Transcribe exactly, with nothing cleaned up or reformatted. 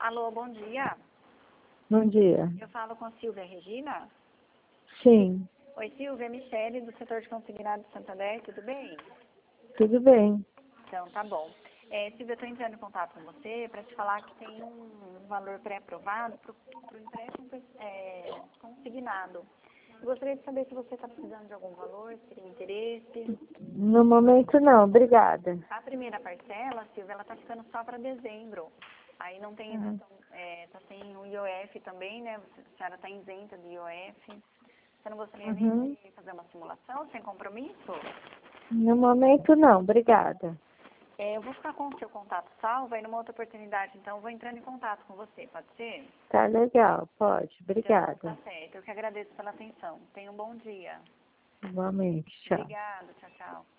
Alô, bom dia. Bom dia. Eu falo com a Silvia Regina. Sim, Oi, Silvia, é Michele, do setor de consignado de Santander, tudo bem? tudo bem. Então, tá bom. É, Silvia, eu estou entrando em contato com você para te falar que tem um valor pré-aprovado para o empréstimo é, consignado. Eu gostaria de saber se você está precisando de algum valor, se tem interesse. No momento não, obrigada. A primeira parcela, Silvia, ela está ficando só para dezembro. Aí não tem Uhum. isenção, é, tá sem o I O F também, né? A senhora está isenta do I O F. Você não gostaria nem Uhum. de fazer uma simulação sem compromisso? No momento não, obrigada. É, eu vou ficar com o seu contato salvo, aí numa outra oportunidade, então eu vou entrando em contato com você, pode ser? Tá legal, pode, Então, tá obrigada. certo. Eu que agradeço pela atenção. Tenha um bom dia. Igualmente, tchau. Obrigada, tchau, tchau.